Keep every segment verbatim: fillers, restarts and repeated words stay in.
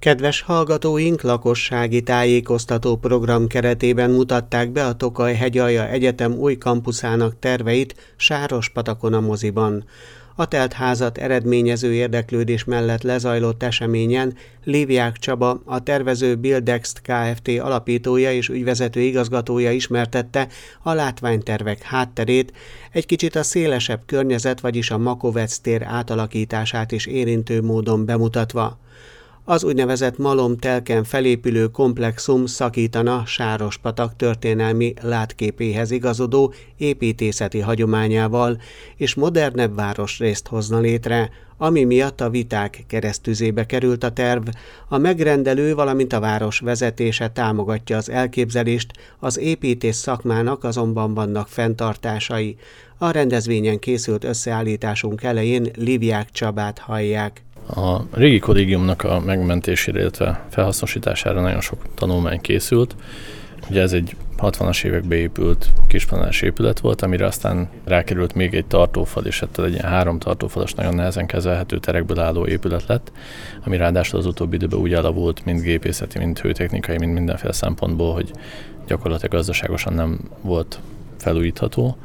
Kedves hallgatóink, lakossági tájékoztató program keretében mutatták be a Tokaj-Hegyalja Egyetem új kampuszának terveit Sárospatakon a moziban. A telt házat eredményező érdeklődés mellett lezajlott eseményen Livják Csaba, a tervező Buildext Kft. Alapítója és ügyvezető igazgatója ismertette a látványtervek hátterét, egy kicsit a szélesebb környezet, vagyis a Makovec tér átalakítását is érintő módon bemutatva. Az úgynevezett Malom-Telken felépülő komplexum szakítana Sárospatak történelmi látképéhez igazodó építészeti hagyományával, és modernebb városrészt hozna létre, ami miatt a viták keresztüzébe került a terv. A megrendelő, valamint a város vezetése támogatja az elképzelést, az építész szakmának azonban vannak fenntartásai. A rendezvényen készült összeállításunk elején Livják Csabát hallják. A régi kollégiumnak a megmentésére, illetve felhasznosítására nagyon sok tanulmány készült. Ugye ez egy hatvanas években épült kisplanás épület volt, amire aztán rákerült még egy tartófal, és ettől egy ilyen három tartófalas, nagyon nehezen kezelhető terekből álló épület lett, ami ráadásul az utóbbi időben úgy elavult, mind gépészeti, mind hőtechnikai, mind mindenféle szempontból, hogy gyakorlatilag gazdaságosan nem volt felújítható.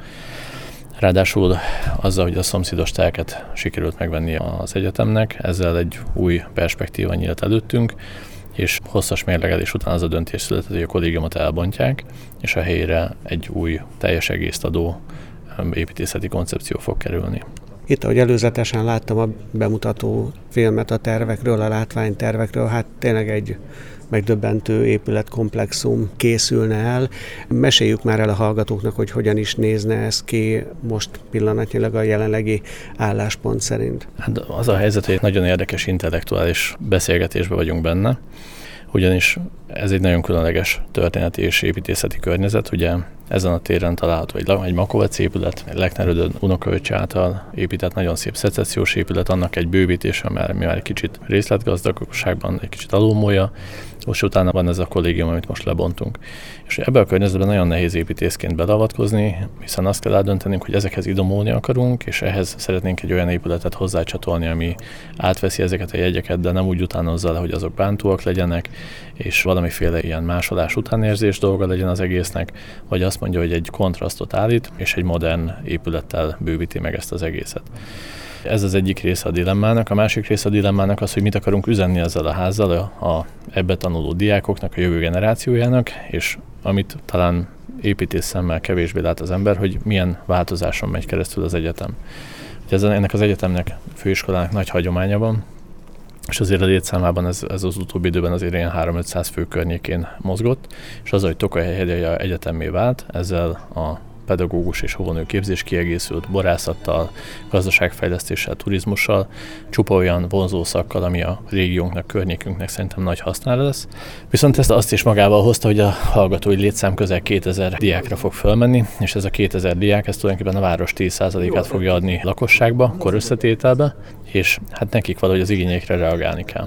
Ráadásul azzal, hogy a szomszédos telket sikerült megvenni az egyetemnek, ezzel egy új perspektíva nyílt előttünk, és hosszas mérlegelés után az a döntés született, hogy a kollégiumot elbontják, és a helyére egy új, teljes egészt adó építészeti koncepció fog kerülni. Itt, ahogy előzetesen láttam a bemutató filmet a tervekről, a látványtervekről, hát tényleg egy megdöbbentő épületkomplexum készülne el. Meséljük már el a hallgatóknak, hogy hogyan is nézne ez ki most pillanatnyilag a jelenlegi álláspont szerint. Hát az a helyzet, hogy egy nagyon érdekes intellektuális beszélgetésben vagyunk benne, ugyanis ez egy nagyon különleges történeti és építészeti környezet. Ugye ezen a téren található egy, egy Makovec épület, egy Lechner unokaöccse által épített nagyon szép szecessziós épület, annak egy bővítése, mert mi már egy kicsit részletgazdagságban egy kicsit alulmúlja, és utána van ez a kollégium, amit most lebontunk. És ebben a környezetben nagyon nehéz építészként beleavatkozni, hiszen azt kell eldöntenünk, hogy ezekhez idomulni akarunk, és ehhez szeretnénk egy olyan épületet hozzácsatolni, ami átveszi ezeket a jegyeket, de nem úgy utánozza le, hogy azok bántóak legyenek, és valamiféle ilyen másolás utánérzés dolga legyen az egésznek, vagy azt mondja, hogy egy kontrasztot állít, és egy modern épülettel bővíti meg ezt az egészet. Ez az egyik része a dilemmának. A másik része a dilemmának az, hogy mit akarunk üzenni ezzel a házzal a, a ebbe tanuló diákoknak, a jövő generációjának, és amit talán építész szemmel kevésbé lát az ember, hogy milyen változáson megy keresztül az egyetem. Ugye ennek az egyetemnek, főiskolának nagy hagyománya van, és azért a létszámában ez, ez az utóbbi időben azért ilyen három-ötszáz fő környékén mozgott, és az, hogy Tokaj-Hegyalja egyetemmé vált, ezzel a pedagógus és óvónő képzés kiegészült borászattal, gazdaságfejlesztéssel, turizmussal, csupa olyan vonzó szakkal, ami a régiónknak, környékünknek szerintem nagy hasznára lesz. Viszont ezt azt is magával hozta, hogy a hallgatói létszám közel kétezer diákra fog fölmenni, és ez a kétezer diák, ez tulajdonképpen a város tíz százalékát fogja adni lakosságba, korösszetételbe, és hát nekik valahogy az igényekre reagálni kell.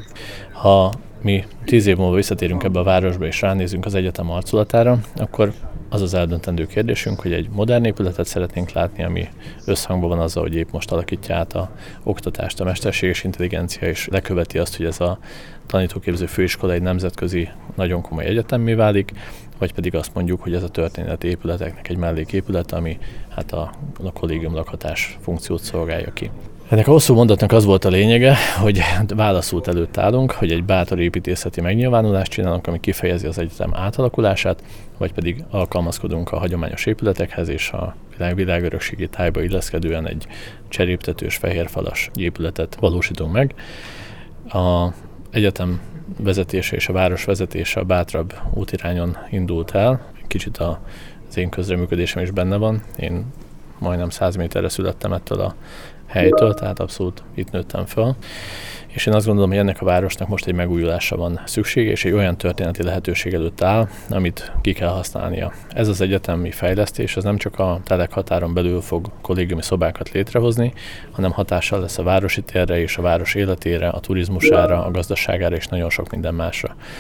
Ha mi tíz év múlva visszatérünk ebbe a városba és ránézünk az egyetem arculatára, akkor az az eldöntendő kérdésünk, hogy egy modern épületet szeretnénk látni, ami összhangban van azzal, hogy épp most alakítja át a oktatást, a mesterséges intelligencia, és leköveti azt, hogy ez a tanítóképző főiskola egy nemzetközi, nagyon komoly egyetemmé válik, vagy pedig azt mondjuk, hogy ez a történeti épületeknek egy melléképület, ami hát a, a kollégium lakhatás funkciót szolgálja ki. Ennek a hosszú mondatnak az volt a lényege, hogy válaszút előtt állunk, hogy egy bátor építészeti megnyilvánulást csinálunk, ami kifejezi az egyetem átalakulását, vagy pedig alkalmazkodunk a hagyományos épületekhez, és a világ, világörökségi tájba illeszkedően egy cseréptetős, fehérfalas épületet valósítunk meg. A egyetem vezetése és a város vezetése a bátrabb útirányon indult el. Kicsit az én közreműködésem is benne van. Én majdnem száz méterre születtem ettől a helytől, tehát abszolút itt nőttem föl. És én azt gondolom, hogy ennek a városnak most egy megújulásra van szüksége, és egy olyan történeti lehetőség előtt áll, amit ki kell használnia. Ez az egyetemi fejlesztés, ez nem csak a telek határon belül fog kollégiumi szobákat létrehozni, hanem hatással lesz a városi térre és a város életére, a turizmusára, a gazdaságára és nagyon sok minden másra.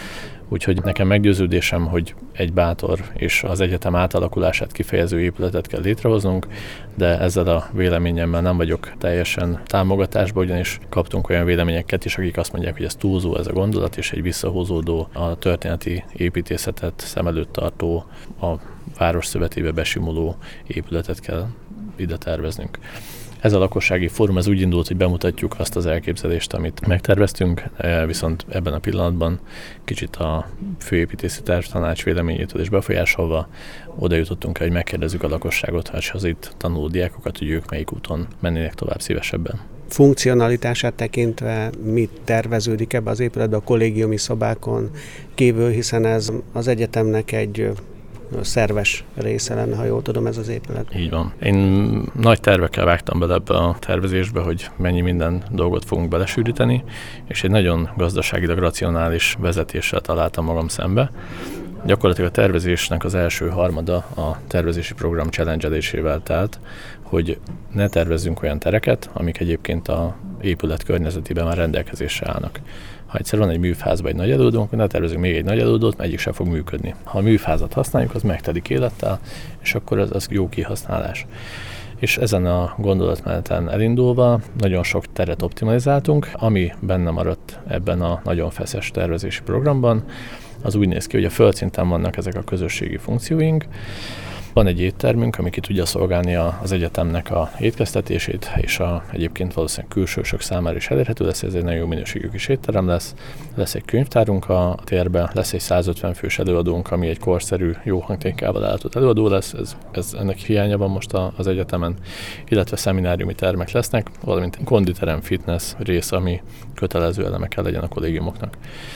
Úgyhogy nekem meggyőződésem, hogy egy bátor és az egyetem átalakulását kifejező épületet kell létrehoznunk, de ezzel a véleményemmel nem vagyok teljesen támogatásban, ugyanis kaptunk olyan véleményeket is, akik azt mondják, hogy ez túlzó ez a gondolat, és egy visszahúzódó, a történeti építészetet szem előtt tartó, a város szövetébe besimuló épületet kell ide terveznünk. Ez a lakossági fórum ez úgy indult, hogy bemutatjuk azt az elképzelést, amit megterveztünk, viszont ebben a pillanatban kicsit a főépítési tervtanács véleményétől is befolyásolva oda jutottunk el, hogy megkérdezzük a lakosságot, és az itt tanuló diákokat, hogy ők melyik úton mennének tovább szívesebben. Funkcionalitását tekintve mit terveződik ebbe az épületbe a kollégiumi szobákon kívül, hiszen ez az egyetemnek egy szerves része lenne, ha jól tudom, ez az épület. Így van. Én nagy tervekkel vágtam bele ebbe a tervezésbe, hogy mennyi minden dolgot fogunk belesűríteni, és egy nagyon gazdaságilag racionális vezetéssel találtam magam szembe. Gyakorlatilag a tervezésnek az első harmada a tervezési program challenge-elésével telt, hogy ne tervezzünk olyan tereket, amik egyébként a épület környezetében már rendelkezésre állnak. Ha egyszer van egy műfázban egy nagy előadónk, ne tervezünk még egy nagy előadót, mert egyik sem fog működni. Ha a műfázat használjuk, az megtelik élettel, és akkor ez az jó kihasználás. És ezen a gondolatmeneten elindulva nagyon sok teret optimalizáltunk, ami benne maradt ebben a nagyon feszes tervezési programban. Az úgy néz ki, hogy a földszinten vannak ezek a közösségi funkcióink. Van egy éttermünk, ami ki tudja szolgálni az egyetemnek a étkeztetését, és a, egyébként valószínűleg külsősök számára is elérhető lesz, ez egy nagyon jó minőségű kis étterem lesz. Lesz egy könyvtárunk a térben, lesz egy százötven fős előadónk, ami egy korszerű, jó hangtechnikával ellátott előadó lesz, ez, ez, ennek hiánya van most a, az egyetemen, illetve szemináriumi termek lesznek, valamint konditerem, fitness rész, ami kötelező eleme kell legyen a kollégiumoknak.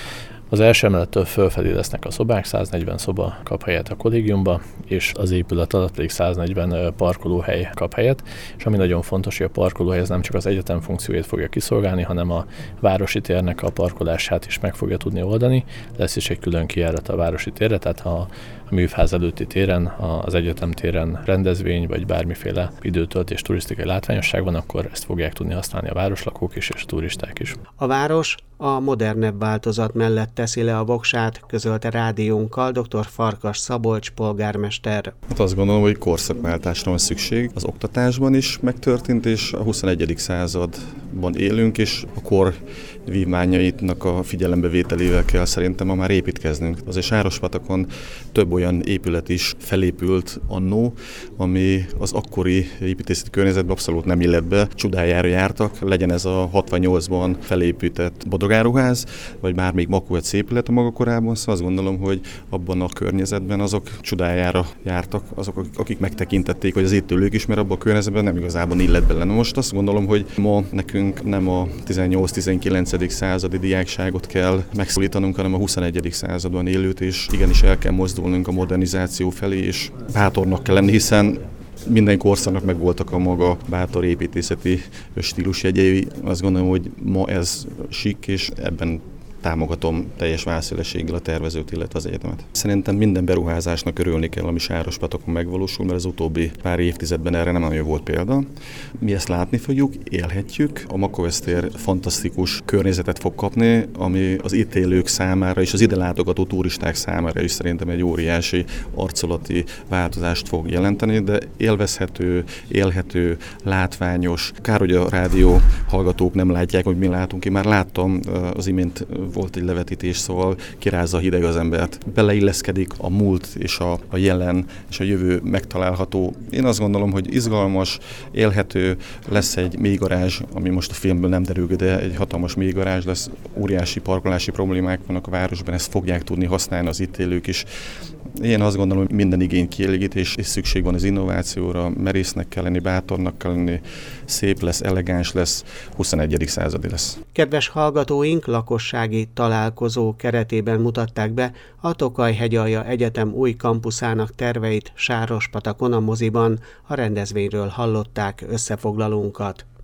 Az első emelettől fölfelé lesznek a szobák, száznegyven szoba kap helyet a kollégiumba, és az épület alatt pedig száznegyven parkolóhely kap helyet, és ami nagyon fontos, hogy a parkolóhely ez nem csak az egyetem funkcióját fogja kiszolgálni, hanem a városi térnek a parkolását is meg fogja tudni oldani. Lesz is egy külön kijárat a városi térre, tehát ha a műfáz előtti téren, az egyetem téren rendezvény, vagy bármiféle időtöltés, turisztikai látványosság van, akkor ezt fogják tudni használni a városlakók is, és a turisták is. A város a modernebb változat mellett teszi le a voksát, közölte rádiónkkal dr. Farkas Szabolcs polgármester. Hát azt gondolom, hogy korszakváltásra van szükség. Az oktatásban is megtörtént, és a huszonegyedik században élünk, és a kor vívmányaitnak a figyelembevételével kell szerintem ma már építkeznünk. Azért Sárospatakon több olyan épület is felépült annó, ami az akkori építészeti környezetben abszolút nem illett be, csodájára jártak, legyen ez a hatvannyolcban felépített bodogáruház, vagy már még Makóvec épület a maga korában, szóval azt gondolom, hogy abban a környezetben azok csodájára jártak, azok, akik megtekintették, hogy az itt ülők is, mert abban a környezetben nem igazából illett bele. Na most azt gondolom, hogy ma nekünk nem a tizennyolc-tizenkilencedik századi diákságot kell megszólítanunk, hanem a huszonegyedik században élőt, és igenis el kell mozdulnunk a modernizáció felé, és bátornak kell lenni, hiszen minden korszaknak megvoltak a maga bátor építészeti stílusjegyei. Azt gondolom, hogy ma ez sik, és ebben támogatom teljes válszélességgel a tervezőt, illetve az egyetemet. Szerintem minden beruházásnak örülni kell, ami Sárospatakon megvalósul, mert az utóbbi pár évtizedben erre nem nagyon volt példa. Mi ezt látni fogjuk, élhetjük. A Makóvec tér fantasztikus környezetet fog kapni, ami az itt élők számára és az ide látogató turisták számára is szerintem egy óriási arculati változást fog jelenteni, de élvezhető, élhető, látványos. Kár, hogy a rádió hallgatók nem látják, hogy mi látunk. Én már láttam az imént volt egy levetítés, szóval kirázza hideg az embert. Beleilleszkedik a múlt és a, a jelen és a jövő megtalálható. Én azt gondolom, hogy izgalmas, élhető, lesz egy mélygarázs, ami most a filmből nem derül, de egy hatalmas mélygarázs lesz, óriási parkolási problémák vannak a városban, ezt fogják tudni használni az itt élők is. Én azt gondolom, hogy minden igény kielégít, és, és szükség van az innovációra, merésznek kell lenni, bátornak kell lenni, szép lesz, elegáns lesz, huszonegyedik századi lesz. Kedves hallgatóink, lakossági találkozó keretében mutatták be a Tokaj-Hegyalja Egyetem új kampuszának terveit Sárospatakon a moziban. A rendezvényről hallották összefoglalónkat.